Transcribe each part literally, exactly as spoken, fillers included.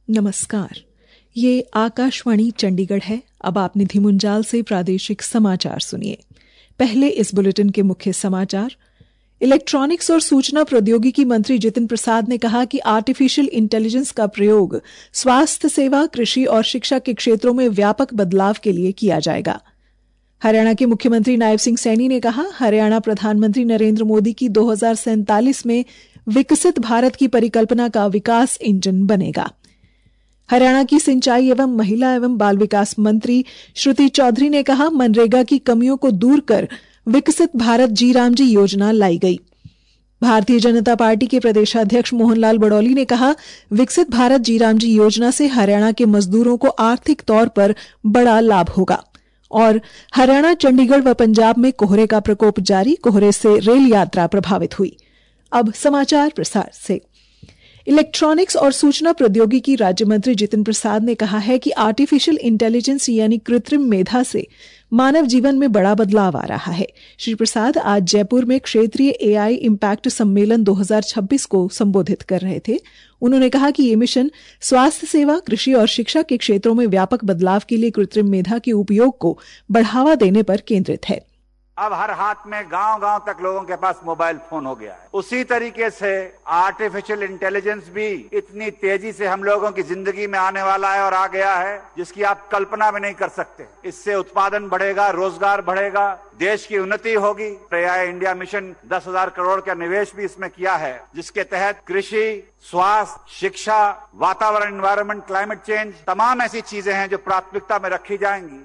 नमस्कार, ये आकाशवाणी चंडीगढ़ है। अब आप निधि मुंजाल से प्रादेशिक समाचार सुनिए। पहले इस बुलेटिन के मुख्य समाचार। इलेक्ट्रॉनिक्स और सूचना प्रौद्योगिकी मंत्री जितिन प्रसाद ने कहा कि आर्टिफिशियल इंटेलिजेंस का प्रयोग स्वास्थ्य सेवा, कृषि और शिक्षा के क्षेत्रों में व्यापक बदलाव के लिए किया जाएगा। हरियाणा के मुख्यमंत्री नायब सिंह सैनी ने कहा, हरियाणा प्रधानमंत्री नरेंद्र मोदी की दो हज़ार सैंतालीस में विकसित भारत की परिकल्पना का विकास इंजन बनेगा। हरियाणा की सिंचाई एवं महिला एवं बाल विकास मंत्री श्रुति चौधरी ने कहा, मनरेगा की कमियों को दूर कर विकसित भारत जी राम जी योजना लाई गई। भारतीय जनता पार्टी के प्रदेशाध्यक्ष मोहनलाल बड़ौली ने कहा, विकसित भारत जी राम जी योजना से हरियाणा के मजदूरों को आर्थिक तौर पर बड़ा लाभ होगा। और हरियाणा, चंडीगढ़ व पंजाब में कोहरे का प्रकोप जारी, कोहरे से रेल यात्रा प्रभावित हुई। अब समाचार प्रसार से। इलेक्ट्रॉनिक्स और सूचना प्रौद्योगिकी राज्य मंत्री जितिन प्रसाद ने कहा है कि आर्टिफिशियल इंटेलिजेंस यानी कृत्रिम मेधा से मानव जीवन में बड़ा बदलाव आ रहा है। श्री प्रसाद आज जयपुर में क्षेत्रीय एआई इम्पैक्ट सम्मेलन दो हज़ार छब्बीस को संबोधित कर रहे थे। उन्होंने कहा कि ये मिशन स्वास्थ्य सेवा, कृषि और शिक्षा के क्षेत्रों में व्यापक बदलाव के लिए कृत्रिम मेधा के उपयोग को बढ़ावा देने पर केंद्रित है। अब हर हाथ में गांव गांव तक लोगों के पास मोबाइल फोन हो गया है। उसी तरीके से आर्टिफिशियल इंटेलिजेंस भी इतनी तेजी से हम लोगों की जिंदगी में आने वाला है और आ गया है, जिसकी आप कल्पना भी नहीं कर सकते। इससे उत्पादन बढ़ेगा, रोजगार बढ़ेगा, देश की उन्नति होगी। एआई इंडिया मिशन दस हजार करोड़ का निवेश भी इसमें किया है, जिसके तहत कृषि, स्वास्थ्य, शिक्षा, वातावरण, एनवायरमेंट, क्लाइमेट चेंज, तमाम ऐसी चीजें हैं जो प्राथमिकता में रखी जाएंगी।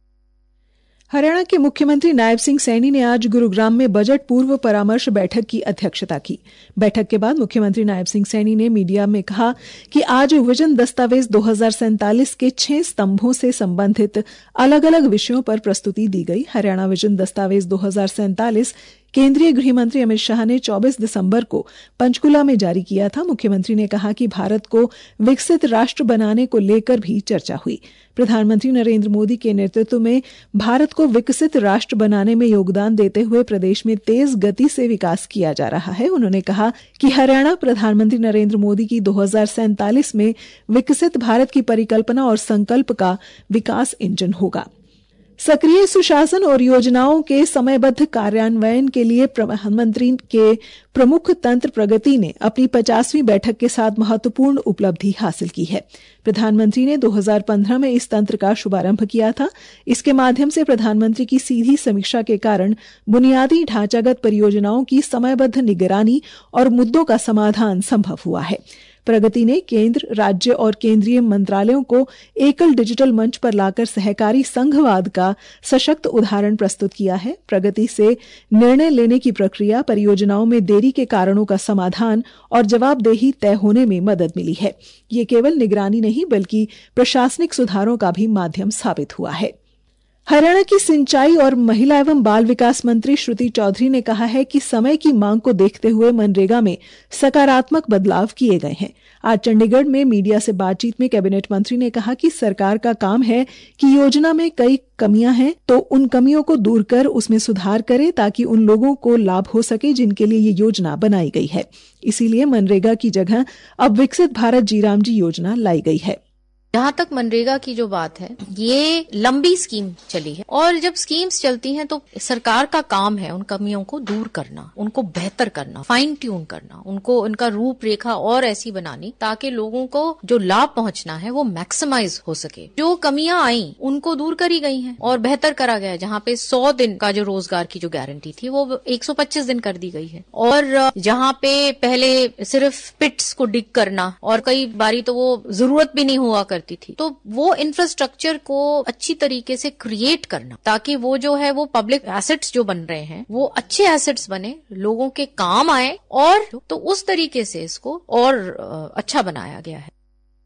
हरियाणा के मुख्यमंत्री नायब सिंह सैनी ने आज गुरुग्राम में बजट पूर्व परामर्श बैठक की अध्यक्षता की। बैठक के बाद मुख्यमंत्री नायब सिंह सैनी ने मीडिया में कहा कि आज विजन दस्तावेज दो हज़ार सैंतालीस के छह स्तंभों से संबंधित अलग अलग विषयों पर प्रस्तुति दी गई। हरियाणा विजन दस्तावेज दो हज़ार सैंतालीस केंद्रीय गृह मंत्री अमित शाह ने चौबीस दिसंबर को पंचकुला में जारी किया था। मुख्यमंत्री ने कहा कि भारत को विकसित राष्ट्र बनाने को लेकर भी चर्चा हुई। प्रधानमंत्री नरेंद्र मोदी के नेतृत्व में भारत को विकसित राष्ट्र बनाने में योगदान देते हुए प्रदेश में तेज गति से विकास किया जा रहा है। उन्होंने कहा कि हरियाणा प्रधानमंत्री नरेंद्र मोदी की दो हज़ार सैंतालीस में विकसित भारत की परिकल्पना और संकल्प का विकास इंजन होगा। सक्रिय सुशासन और योजनाओं के समयबद्ध कार्यान्वयन के लिए प्रधानमंत्री के प्रमुख तंत्र प्रगति ने अपनी पचासवीं बैठक के साथ महत्वपूर्ण उपलब्धि हासिल की है। प्रधानमंत्री ने दो हज़ार पंद्रह में इस तंत्र का शुभारंभ किया था। इसके माध्यम से प्रधानमंत्री की सीधी समीक्षा के कारण बुनियादी ढांचागत परियोजनाओं की समयबद्ध निगरानी और मुद्दों का समाधान संभव हुआ है। प्रगति ने केंद्र, राज्य और केंद्रीय मंत्रालयों को एकल डिजिटल मंच पर लाकर सहकारी संघवाद का सशक्त उदाहरण प्रस्तुत किया है। प्रगति से निर्णय लेने की प्रक्रिया, परियोजनाओं में देरी के कारणों का समाधान और जवाबदेही तय होने में मदद मिली है। ये केवल निगरानी नहीं बल्कि प्रशासनिक सुधारों का भी माध्यम साबित हुआ है। हरियाणा की सिंचाई और महिला एवं बाल विकास मंत्री श्रुति चौधरी ने कहा है कि समय की मांग को देखते हुए मनरेगा में सकारात्मक बदलाव किए गए हैं। आज चंडीगढ़ में मीडिया से बातचीत में कैबिनेट मंत्री ने कहा कि सरकार का काम है कि योजना में कई कमियां हैं तो उन कमियों को दूर कर उसमें सुधार करे ताकि उन लोगों को लाभ हो सके जिनके लिए ये योजना बनाई गई है। इसीलिए मनरेगा की जगह अब विकसित भारत जी राम जी योजना लाई गई है। जहाँ तक मनरेगा की जो बात है, ये लंबी स्कीम चली है और जब स्कीम्स चलती हैं तो सरकार का काम है उन कमियों को दूर करना, उनको बेहतर करना, फाइन ट्यून करना, उनको उनका रूपरेखा और ऐसी बनानी ताकि लोगों को जो लाभ पहुंचना है वो मैक्सिमाइज हो सके। जो कमियां आई उनको दूर करी गई हैं और बेहतर करा गया है। जहाँ पे सौ दिन का जो रोजगार की जो गारंटी थी वो एक सौ पच्चीस दिन कर दी गई है। और जहाँ पे पहले सिर्फ पिट्स को डिग करना और कई बारी तो वो जरूरत भी नहीं हुआ करती थी, तो वो इंफ्रास्ट्रक्चर को अच्छी तरीके से क्रिएट करना ताकि वो जो है वो पब्लिक एसेट्स जो बन रहे हैं वो अच्छे एसेट्स बने, लोगों के काम आए, और तो उस तरीके से इसको और अच्छा बनाया गया है।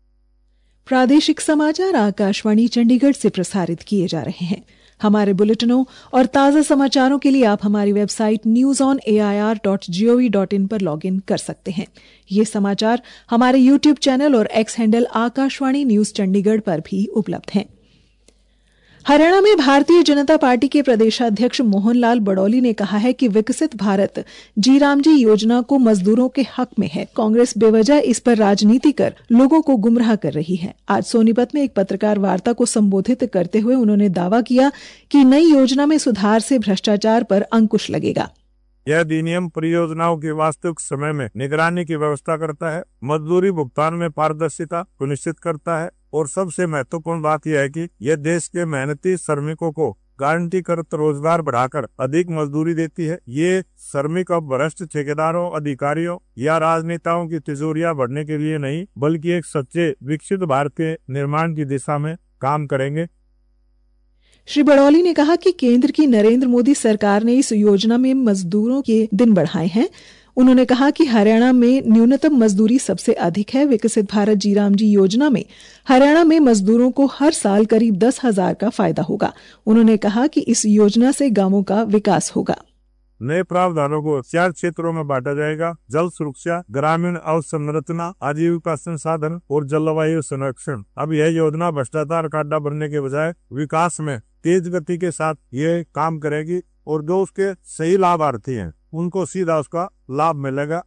प्रादेशिक समाचार आकाशवाणी चंडीगढ़ से प्रसारित किए जा रहे हैं। हमारे बुलेटिनों और ताज़ा समाचारों के लिए आप हमारी website news on A I R dot G O V dot I पर लॉग इन कर सकते हैं। ये समाचार हमारे यूट्यूब चैनल और X handle Akashvani news Chandigarh पर भी उपलब्ध हैं। हरियाणा में भारतीय जनता पार्टी के प्रदेशाध्यक्ष मोहन लाल बड़ौली ने कहा है कि विकसित भारत जी राम जी योजना को मजदूरों के हक में है। कांग्रेस बेवजह इस पर राजनीति कर लोगों को गुमराह कर रही है। आज सोनीपत में एक पत्रकार वार्ता को संबोधित करते हुए उन्होंने दावा किया कि नई योजना में सुधार से भ्रष्टाचार पर अंकुश लगेगा। यह अधिनियम परियोजनाओं की वास्तविक समय में निगरानी की व्यवस्था करता है, मजदूरी भुगतान में पारदर्शिता सुनिश्चित करता है और सबसे महत्वपूर्ण बात यह है कि यह देश के मेहनती श्रमिकों को गारंटी करत रोजगार बढ़ाकर अधिक मजदूरी देती है। ये श्रमिक अब भ्रष्ट ठेकेदारों, अधिकारियों या राजनेताओं की तिजोरियां भरने के लिए नहीं, बल्कि एक सच्चे विकसित भारत के निर्माण की दिशा में काम करेंगे। श्री बड़ौली ने कहा कि केंद्र की नरेंद्र मोदी सरकार ने इस योजना में मजदूरों के दिन बढ़ाए हैं। उन्होंने कहा कि हरियाणा में न्यूनतम मजदूरी सबसे अधिक है। विकसित भारत जी राम जी योजना में हरियाणा में मजदूरों को हर साल करीब दस हजार का फायदा होगा। उन्होंने कहा कि इस योजना से गांवों का विकास होगा। नए प्रावधानों को चार क्षेत्रों में बांटा जाएगा: जल सुरक्षा, ग्रामीण अवसंरचना, आजीविका संसाधन और जलवायु संरक्षण। अब यह योजना भ्रष्टाचार का अड्डा बनने के बजाय विकास में तेज गति के साथ ये काम करेगी और जो उसके सही लाभार्थी हैं उनको सीधा उसका लाभ मिलेगा।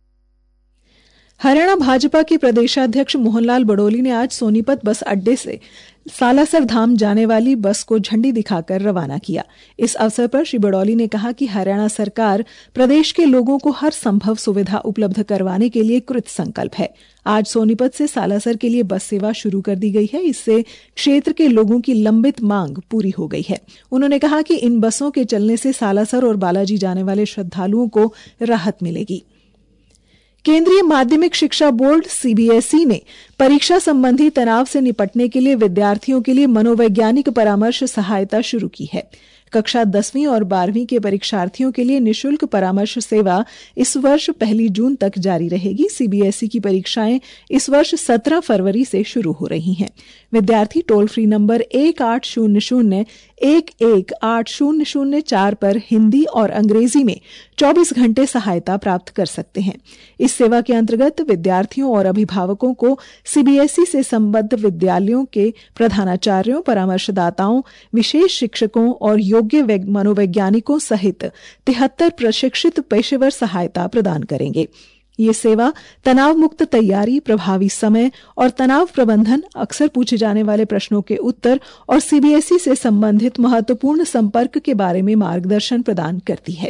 हरियाणा भाजपा के प्रदेशाध्यक्ष मोहनलाल बड़ौली ने आज सोनीपत बस अड्डे से सालासर धाम जाने वाली बस को झंडी दिखाकर रवाना किया। इस अवसर पर श्री बड़ौली ने कहा कि हरियाणा सरकार प्रदेश के लोगों को हर संभव सुविधा उपलब्ध करवाने के लिए कृत संकल्प है। आज सोनीपत से सालासर के लिए बस सेवा शुरू कर दी गई है। इससे क्षेत्र के लोगों की लंबित मांग पूरी हो गई है। उन्होंने कहा कि इन बसों के चलने से सालासर और बालाजी जाने वाले श्रद्धालुओं को राहत मिलेगी। केंद्रीय माध्यमिक शिक्षा बोर्ड सीबीएसई ने परीक्षा संबंधी तनाव से निपटने के लिए विद्यार्थियों के लिए मनोवैज्ञानिक परामर्श सहायता शुरू की है। कक्षा दसवीं और बारहवीं के परीक्षार्थियों के लिए निशुल्क परामर्श सेवा इस वर्ष पहली जून तक जारी रहेगी। सीबीएसई की परीक्षाएं इस वर्ष सत्रह फरवरी से शुरू हो रही हैं। विद्यार्थी टोल फ्री नंबर एक आठ शून्य शून्य एक एक आठ शून्य शून्य चार पर हिंदी और अंग्रेजी में चौबीस घंटे सहायता प्राप्त कर सकते हैं। इस सेवा के अंतर्गत विद्यार्थियों और अभिभावकों को सीबीएसई से संबद्ध विद्यालयों के प्रधानाचार्यों, परामर्शदाताओं, विशेष शिक्षकों और योग्य मनोवैज्ञानिकों सहित तिहत्तर प्रशिक्षित पेशेवर सहायता प्रदान करेंगे। ये सेवा तनाव मुक्त तैयारी, प्रभावी समय और तनाव प्रबंधन, अक्सर पूछे जाने वाले प्रश्नों के उत्तर और सीबीएसई से संबंधित महत्वपूर्ण संपर्क के बारे में मार्गदर्शन प्रदान करती है।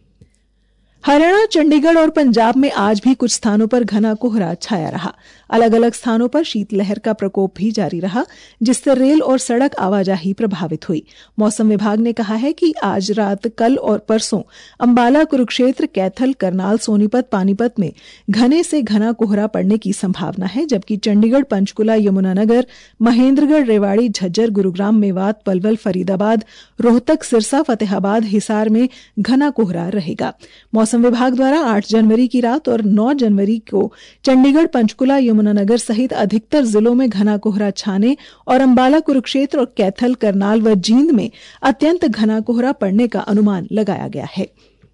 हरियाणा, चंडीगढ़ और पंजाब में आज भी कुछ स्थानों पर घना कोहरा छाया रहा। अलग अलग स्थानों पर शीतलहर का प्रकोप भी जारी रहा, जिससे रेल और सड़क आवाजाही प्रभावित हुई। मौसम विभाग ने कहा है कि आज रात, कल और परसों अंबाला, कुरुक्षेत्र, कैथल, करनाल, सोनीपत, पानीपत में घने से घना कोहरा पड़ने की संभावना है, जबकि चंडीगढ़, पंचकुला, यमुनानगर, महेंद्रगढ़, रेवाड़ी, झज्जर, गुरुग्राम, मेवात, पलवल, फरीदाबाद, रोहतक, सिरसा, फतेहाबाद, हिसार में घना कोहरा रहेगा। मौसम विभाग द्वारा आठ जनवरी की रात और नौ जनवरी को चंडीगढ़, पंचकुला, यमुनानगर सहित अधिकतर जिलों में घना कोहरा छाने और अंबाला, कुरुक्षेत्र और कैथल, करनाल व जींद में अत्यंत घना कोहरा पड़ने का अनुमान लगाया गया है।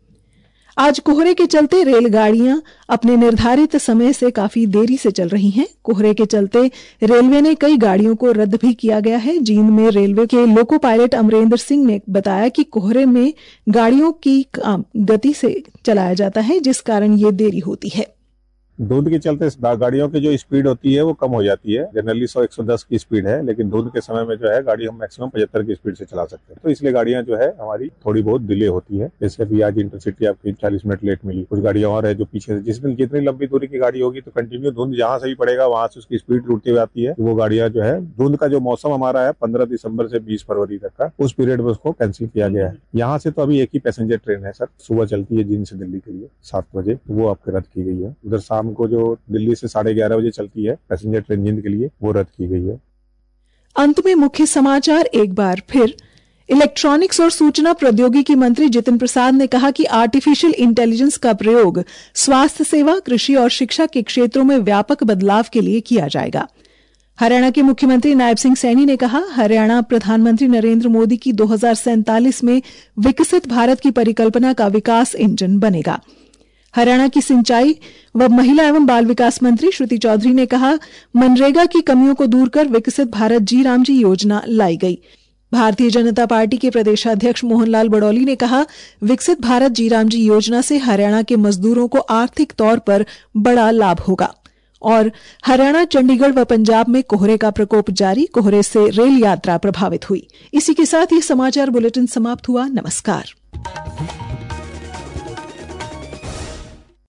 आज कोहरे के चलते रेलगाड़ियां अपने निर्धारित समय से काफी देरी से चल रही हैं। कोहरे के चलते रेलवे ने कई गाड़ियों को रद्द भी किया गया है। जींद में रेलवे के लोको पायलट अमरेंद्र सिंह ने बताया कि कोहरे में गाड़ियों की गति से चलाया जाता है, जिस कारण ये देरी होती है। धुंध के चलते गाड़ियों की जो स्पीड होती है वो कम हो जाती है। जनरली सौ एक सौ दस की स्पीड है, लेकिन धुंध के समय में जो है गाड़ी हम मैक्सिमम पचहत्तर की स्पीड से चला सकते हैं। तो इसलिए गाड़ियां जो है हमारी थोड़ी बहुत डिले होती है। जैसे अभी आज इंटरसिटी आपकी चालीस मिनट लेट मिली। कुछ गाड़ियां और है जो पीछे से, जिसमें जितनी लंबी दूरी की गाड़ी होगी तो कंटिन्यू धुंध जहां से भी पड़ेगा वहां से उसकी स्पीड टूटती हुई आती है। वो गाड़ियां जो है, धुंध का जो मौसम हमारा है पंद्रह दिसंबर से बीस फरवरी तक का, उस पीरियड में उसको कैंसिल किया गया है। यहाँ से तो अभी एक ही पैसेंजर ट्रेन है सर, सुबह चलती है जींद से दिल्ली के लिए सात बजे, वो आपके रद्द की गई है। उधर शाम को जो दिल्ली से साढ़े ग्यारह बजे चलती है पैसेंजर ट्रेन जींद के लिए, वो रद्द की गई है। अंत में मुख्य समाचार एक बार फिर। इलेक्ट्रॉनिक्स और सूचना प्रौद्योगिकी मंत्री जितिन प्रसाद ने कहा कि आर्टिफिशियल इंटेलिजेंस का प्रयोग स्वास्थ्य सेवा, कृषि और शिक्षा के क्षेत्रों में व्यापक बदलाव के लिए किया जाएगा। हरियाणा के मुख्यमंत्री नायब सिंह सैनी ने कहा, हरियाणा प्रधानमंत्री नरेंद्र मोदी की दो हजार सैंतालीस में विकसित भारत की परिकल्पना का विकास इंजन बनेगा। हरियाणा की सिंचाई व महिला एवं बाल विकास मंत्री श्रुति चौधरी ने कहा, मनरेगा की कमियों को दूर कर विकसित भारत जी राम जी योजना लाई गई। भारतीय जनता पार्टी के प्रदेशाध्यक्ष मोहन लाल बड़ौली ने कहा, विकसित भारत जीराम जी योजना से हरियाणा के मजदूरों को आर्थिक तौर पर बड़ा लाभ होगा। और हरियाणा, चंडीगढ़ व पंजाब में कोहरे का प्रकोप जारी, कोहरे से रेल यात्रा प्रभावित हुई। इसी के साथ ये समाचार बुलेटिन समाप्त हुआ। नमस्कार।